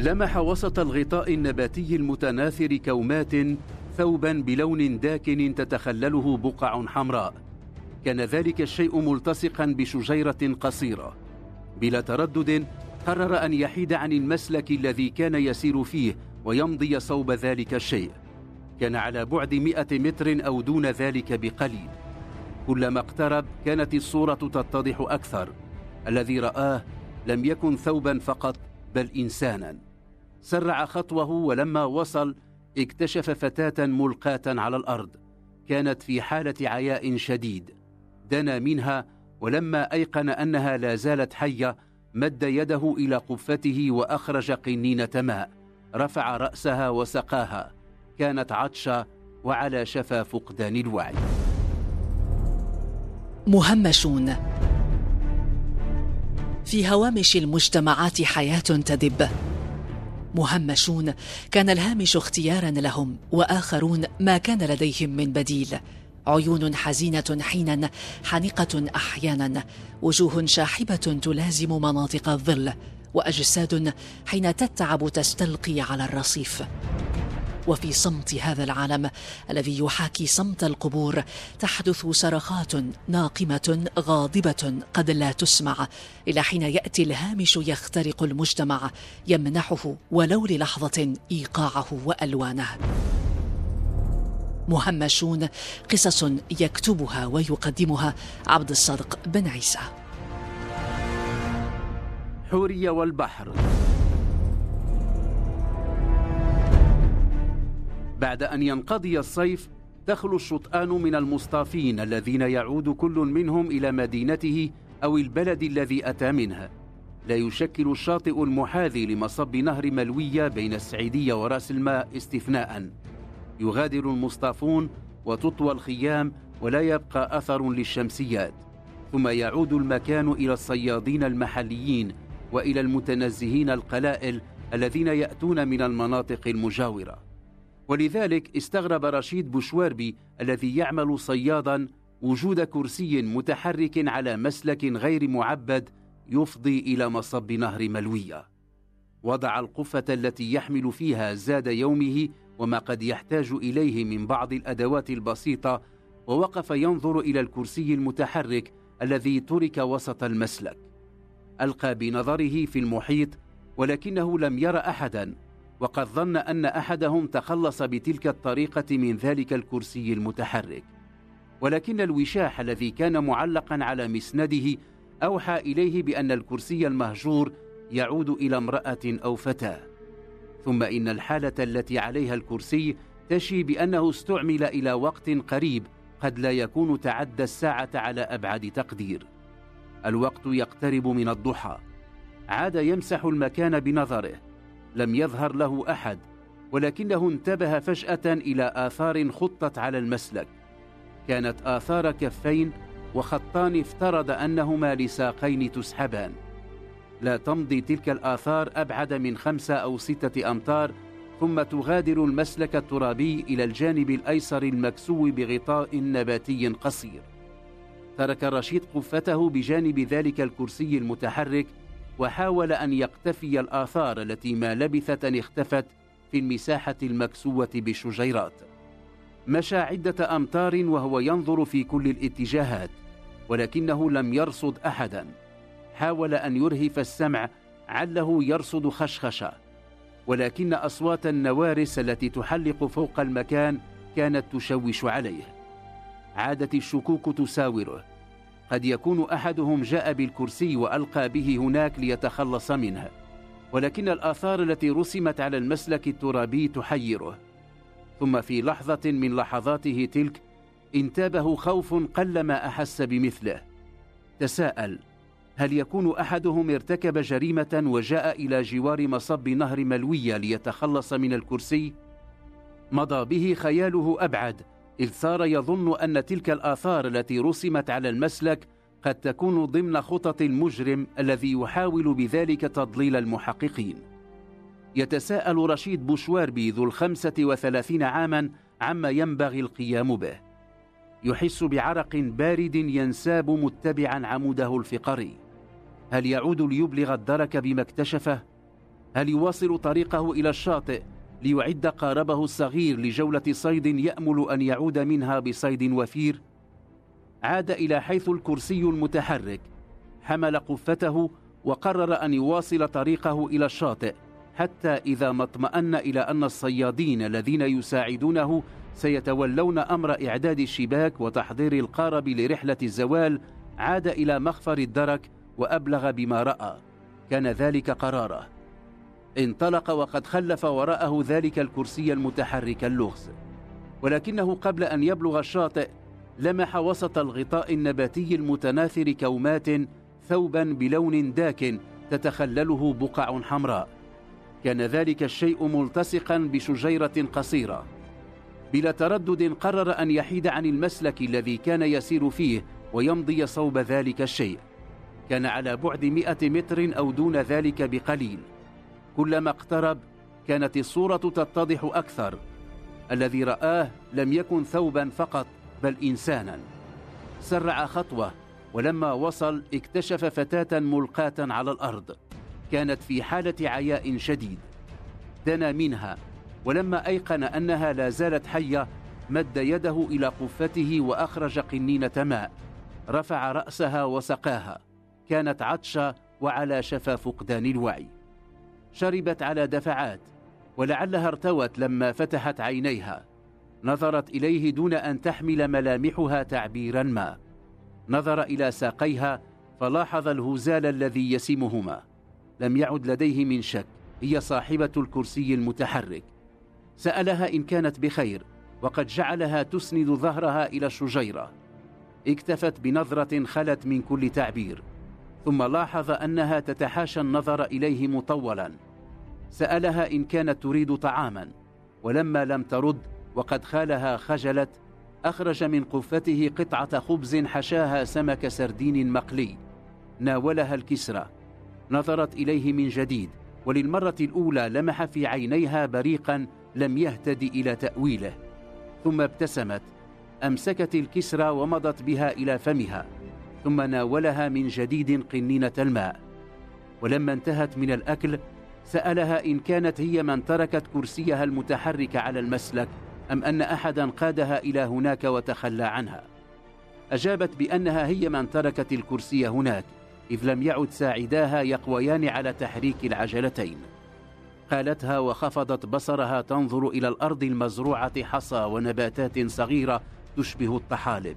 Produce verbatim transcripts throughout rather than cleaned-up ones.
لمح وسط الغطاء النباتي المتناثر كومات ثوبا بلون داكن تتخلله بقع حمراء. كان ذلك الشيء ملتصقا بشجيرة قصيرة. بلا تردد قرر أن يحيد عن المسلك الذي كان يسير فيه ويمضي صوب ذلك الشيء. كان على بعد مئة متر أو دون ذلك بقليل. كلما اقترب كانت الصورة تتضح أكثر. الذي رآه لم يكن ثوبا فقط بل إنسانا. سرع خطوه ولما وصل اكتشف فتاة ملقاة على الأرض. كانت في حالة عياء شديد. دنا منها ولما أيقن أنها لا زالت حية مد يده إلى قفته وأخرج قنينة ماء. رفع رأسها وسقاها. كانت عطشة وعلى شفا فقدان الوعي. مهمشون. في هوامش المجتمعات حياة تدب. مهمشون كان الهامش اختيارا لهم، وآخرون ما كان لديهم من بديل. عيون حزينة حينا، حانقة أحيانا، وجوه شاحبة تلازم مناطق الظل، وأجساد حين تتعب تستلقي على الرصيف. وفي صمت هذا العالم الذي يحاكي صمت القبور تحدث صرخات ناقمة غاضبة قد لا تسمع، إلى حين يأتي الهامش يخترق المجتمع يمنحه ولو للحظة إيقاعه وألوانه. مهمشون، قصص يكتبها ويقدمها عبد الصادق بن عيسى. حورية والبحر. بعد أن ينقضي الصيف تخلو الشطآن من المصطافين الذين يعود كل منهم إلى مدينته أو البلد الذي أتى منها. لا يشكل الشاطئ المحاذي لمصب نهر ملوية بين السعيدية وراس الماء استثناء. يغادر المصطافون وتطوى الخيام ولا يبقى أثر للشمسيات، ثم يعود المكان إلى الصيادين المحليين وإلى المتنزهين القلائل الذين يأتون من المناطق المجاورة. ولذلك استغرب رشيد بوشواربي الذي يعمل صيادا وجود كرسي متحرك على مسلك غير معبد يفضي إلى مصب نهر ملوية. وضع القفة التي يحمل فيها زاد يومه وما قد يحتاج إليه من بعض الأدوات البسيطة، ووقف ينظر إلى الكرسي المتحرك الذي ترك وسط المسلك. ألقى بنظره في المحيط ولكنه لم ير أحدا، وقد ظن أن أحدهم تخلص بتلك الطريقة من ذلك الكرسي المتحرك. ولكن الوشاح الذي كان معلقا على مسنده أوحى إليه بأن الكرسي المهجور يعود إلى امرأة أو فتاة. ثم إن الحالة التي عليها الكرسي تشي بأنه استعمل إلى وقت قريب قد لا يكون تعدى الساعة على أبعد تقدير. الوقت يقترب من الضحى. عاد يمسح المكان بنظره. لم يظهر له أحد، ولكنه انتبه فجأة إلى آثار خطت على المسلك. كانت آثار كفين وخطان افترض أنهما لساقين تسحبان. لا تمضي تلك الآثار أبعد من خمسة أو ستة أمتار، ثم تغادر المسلك الترابي إلى الجانب الأيسر المكسو بغطاء نباتي قصير. ترك رشيد قفته بجانب ذلك الكرسي المتحرك وحاول أن يقتفي الآثار التي ما لبثت أن اختفت في المساحة المكسوة بالشجيرات. مشى عدة أمتار وهو ينظر في كل الاتجاهات، ولكنه لم يرصد أحدا. حاول أن يرهف السمع عله يرصد خشخشة، ولكن أصوات النوارس التي تحلق فوق المكان كانت تشوش عليه. عادت الشكوك تساوره. قد يكون أحدهم جاء بالكرسي وألقى به هناك ليتخلص منها، ولكن الآثار التي رسمت على المسلك الترابي تحيره. ثم في لحظة من لحظاته تلك انتابه خوف قلما أحس بمثله. تساءل: هل يكون أحدهم ارتكب جريمة وجاء إلى جوار مصب نهر ملوية ليتخلص من الكرسي؟ مضى به خياله أبعد، إذ صار يظن أن تلك الآثار التي رسمت على المسلك قد تكون ضمن خطط المجرم الذي يحاول بذلك تضليل المحققين. يتساءل رشيد بوشواربي ذو الخمسة وثلاثين عاما عما ينبغي القيام به. يحس بعرق بارد ينساب متبعا عموده الفقري. هل يعود ليبلغ الدرك بما اكتشفه؟ هل يواصل طريقه إلى الشاطئ ليعد قاربه الصغير لجولة صيد يأمل أن يعود منها بصيد وفير؟ عاد إلى حيث الكرسي المتحرك، حمل قفته وقرر أن يواصل طريقه إلى الشاطئ، حتى إذا ما اطمأن إلى أن الصيادين الذين يساعدونه سيتولون أمر إعداد الشباك وتحضير القارب لرحلة الزوال، عاد إلى مخفر الدرك وأبلغ بما رأى. كان ذلك قراره. انطلق وقد خلف وراءه ذلك الكرسي المتحرك اللغز، ولكنه قبل أن يبلغ الشاطئ لمح وسط الغطاء النباتي المتناثر كومات ثوبا بلون داك تتخلله بقع حمراء. كان ذلك الشيء ملتصقا بشجيرة قصيرة. بلا تردد قرر أن يحيد عن المسلك الذي كان يسير فيه ويمضي صوب ذلك الشيء. كان على بعد مئة متر أو دون ذلك بقليل. كلما اقترب كانت الصورة تتضح أكثر. الذي رآه لم يكن ثوبا فقط بل إنسانا. سرع خطوة، ولما وصل اكتشف فتاة ملقاة على الأرض، كانت في حالة عياء شديد. دنا منها، ولما أيقن أنها لا زالت حية مد يده إلى قفته وأخرج قنينة ماء، رفع رأسها وسقاها. كانت عطشة وعلى شفا فقدان الوعي. شربت على دفعات، ولعلها ارتوت لما فتحت عينيها. نظرت إليه دون أن تحمل ملامحها تعبيرا ما. نظر إلى ساقيها فلاحظ الهزال الذي يسمهما. لم يعد لديه من شك، هي صاحبة الكرسي المتحرك. سألها إن كانت بخير، وقد جعلها تسند ظهرها إلى الشجيرة. اكتفت بنظرة خلت من كل تعبير، ثم لاحظ أنها تتحاشى النظر إليه مطولا. سألها إن كانت تريد طعاما، ولما لم ترد وقد خالها خجلت، أخرج من قفته قطعة خبز حشاها سمك سردين مقلي. ناولها الكسرى. نظرت إليه من جديد، وللمرة الأولى لمح في عينيها بريقا لم يهتد إلى تأويله. ثم ابتسمت، أمسكت الكسرى ومضت بها إلى فمها، ثم ناولها من جديد قنينة الماء. ولما انتهت من الأكل سألها إن كانت هي من تركت كرسيها المتحرك على المسلك، أم أن أحدا قادها إلى هناك وتخلى عنها. أجابت بأنها هي من تركت الكرسي هناك، إذ لم يعد ساعداها يقويان على تحريك العجلتين. قالتها وخفضت بصرها تنظر إلى الأرض المزروعة حصى ونباتات صغيرة تشبه الطحالب.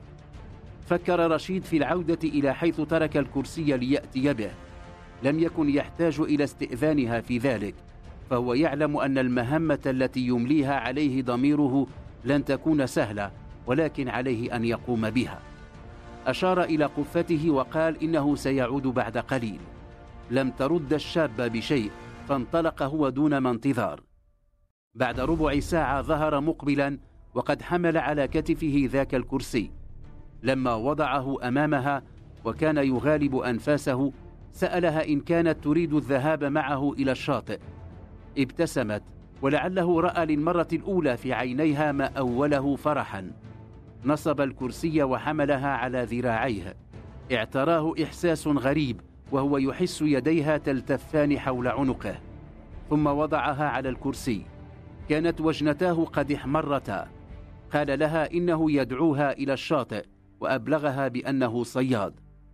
فكر رشيد في العودة إلى حيث ترك الكرسي ليأتي به. لم يكن يحتاج إلى استئذانها في ذلك، فهو يعلم أن المهمة التي يمليها عليه ضميره لن تكون سهلة، ولكن عليه أن يقوم بها. أشار إلى قفته وقال إنه سيعود بعد قليل. لم ترد الشابة بشيء، فانطلق هو دون ما انتظار. بعد ربع ساعة ظهر مقبلا، وقد حمل على كتفه ذاك الكرسي. لما وضعه أمامها وكان يغالب أنفاسه، سألها إن كانت تريد الذهاب معه إلى الشاطئ. ابتسمت، ولعله رأى للمرة الأولى في عينيها ما أوله فرحا. نصب الكرسي وحملها على ذراعيه. اعتراه إحساس غريب وهو يحس يديها تلتفان حول عنقه. ثم وضعها على الكرسي. كانت وجنتاه قد احمرتا. قال لها إنه يدعوها إلى الشاطئ، وأبلغها بأنه صياد.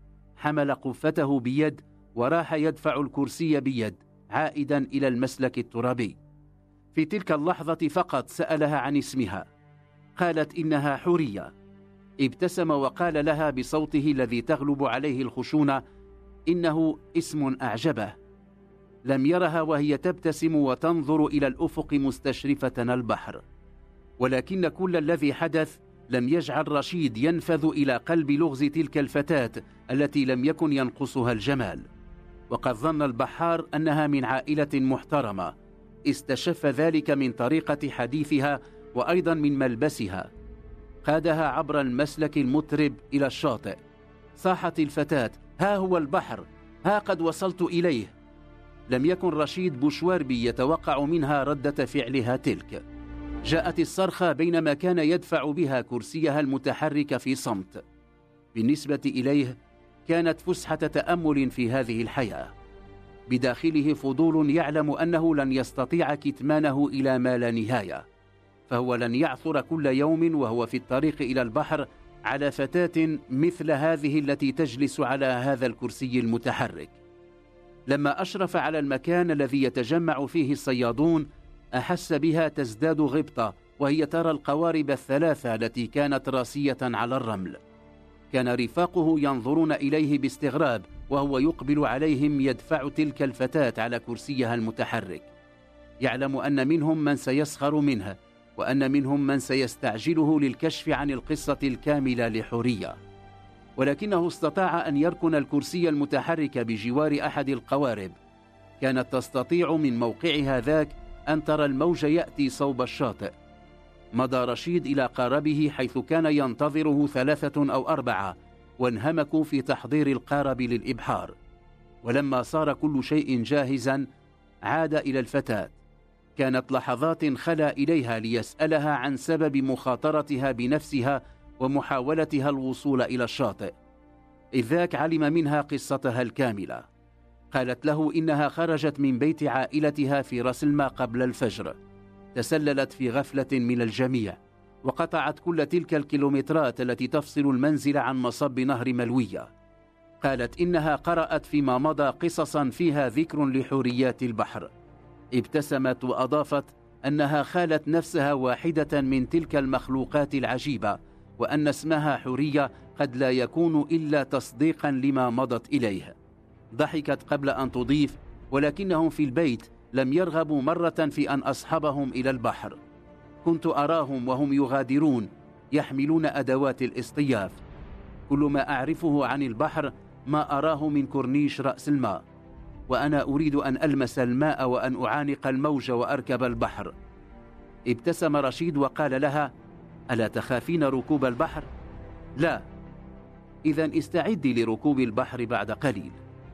حمل قفته بيد وراح يدفع الكرسي بيد عائدا إلى المسلك الترابي. في تلك اللحظة فقط سألها عن اسمها. قالت إنها حورية. ابتسم وقال لها بصوته الذي تغلب عليه الخشونة إنه اسم أعجبه. لم يرها وهي تبتسم وتنظر إلى الأفق مستشرفة البحر. ولكن كل الذي حدث لم يجعل رشيد ينفذ إلى قلب لغز تلك الفتاة التي لم يكن ينقصها الجمال. وقد ظن البحار أنها من عائلة محترمة. استشف ذلك من طريقة حديثها وأيضا من ملبسها. قادها عبر المسلك المطرب إلى الشاطئ. صاحت الفتاة: ها هو البحر، ها قد وصلت إليه. لم يكن رشيد بوشواربي يتوقع منها ردة فعلها تلك. جاءت الصرخة بينما كان يدفع بها كرسيها المتحرك في صمت. بالنسبة إليه كانت فسحة تأمل في هذه الحياة. بداخله فضول يعلم أنه لن يستطيع كتمانه إلى ما لا نهاية، فهو لن يعثر كل يوم وهو في الطريق إلى البحر على فتاة مثل هذه التي تجلس على هذا الكرسي المتحرك. لما أشرف على المكان الذي يتجمع فيه الصيادون أحس بها تزداد غبطة، وهي ترى القوارب الثلاثة التي كانت راسية على الرمل. كان رفاقه ينظرون إليه باستغراب وهو يقبل عليهم يدفع تلك الفتاة على كرسيها المتحرك. يعلم أن منهم من سيسخر منها، وأن منهم من سيستعجله للكشف عن القصة الكاملة لحورية، ولكنه استطاع أن يركن الكرسي المتحرك بجوار أحد القوارب. كانت تستطيع من موقعها ذاك أن ترى الموج يأتي صوب الشاطئ. مضى رشيد إلى قاربه حيث كان ينتظره ثلاثة أو أربعة، وانهمكوا في تحضير القارب للإبحار. ولما صار كل شيء جاهزا عاد إلى الفتاة. كانت لحظات خلا إليها ليسألها عن سبب مخاطرتها بنفسها ومحاولتها الوصول إلى الشاطئ، إذ ذاك علم منها قصتها الكاملة. قالت له إنها خرجت من بيت عائلتها في راس الماء قبل الفجر، تسللت في غفلة من الجميع، وقطعت كل تلك الكيلومترات التي تفصل المنزل عن مصب نهر ملوية. قالت إنها قرأت فيما مضى قصصا فيها ذكر لحوريات البحر. ابتسمت وأضافت أنها خالت نفسها واحدة من تلك المخلوقات العجيبة، وأن اسمها حورية قد لا يكون إلا تصديقا لما مضت إليه. ضحكت قبل أن تضيف: ولكنهم في البيت لم يرغبوا مرة في أن أصحبهم إلى البحر. كنت أراهم وهم يغادرون يحملون أدوات الاصطياف. كل ما أعرفه عن البحر ما أراه من كورنيش رأس الماء، وأنا أريد أن ألمس الماء وأن أعانق الموج وأركب البحر. ابتسم رشيد وقال لها: ألا تخافين ركوب البحر؟ لا. إذن استعدي لركوب البحر بعد قليل.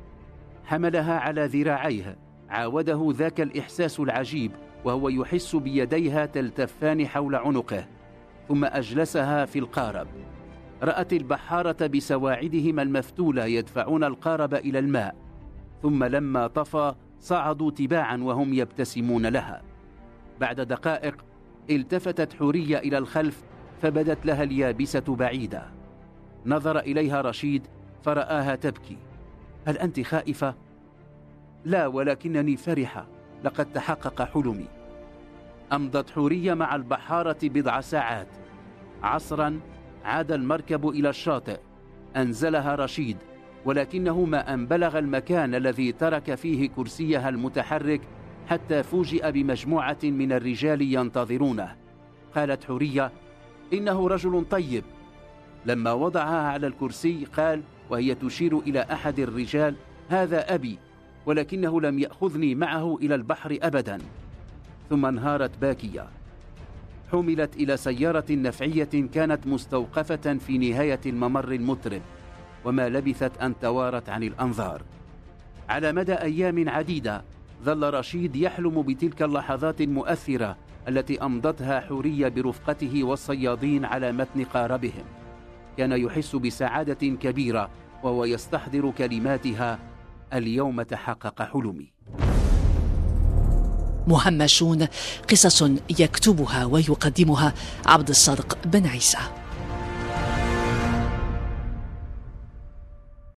حملها على ذراعيه، عاوده ذاك الإحساس العجيب وهو يحس بيديها تلتفان حول عنقه، ثم أجلسها في القارب. رأت البحارة بسواعدهم المفتولة يدفعون القارب إلى الماء، ثم لما طفى صعدوا تباعا وهم يبتسمون لها. بعد دقائق التفتت حورية إلى الخلف فبدت لها اليابسة بعيدة. نظر إليها رشيد فرآها تبكي. هل أنت خائفة؟ لا، ولكنني فرحة، لقد تحقق حلمي. أمضت حورية مع البحارة بضع ساعات. عصرا عاد المركب إلى الشاطئ. أنزلها رشيد، ولكنه ما أن بلغ المكان الذي ترك فيه كرسيها المتحرك حتى فوجئ بمجموعة من الرجال ينتظرونه. قالت حورية: إنه رجل طيب. لما وضعها على الكرسي قال وهي تشير إلى أحد الرجال: هذا أبي، ولكنه لم يأخذني معه إلى البحر أبدا. ثم انهارت باكية. حملت إلى سيارة نفعية كانت مستوقفة في نهاية الممر المطرب، وما لبثت أن توارت عن الأنظار. على مدى أيام عديدة ظل رشيد يحلم بتلك اللحظات المؤثرة التي أمضتها حورية برفقته والصيادين على متن قاربهم. كان يحس بسعادة كبيرة وهو يستحضر كلماتها: اليوم تحقق حلمي. مهمشون، قصص يكتبها ويقدمها عبد الصادق بن عيسى.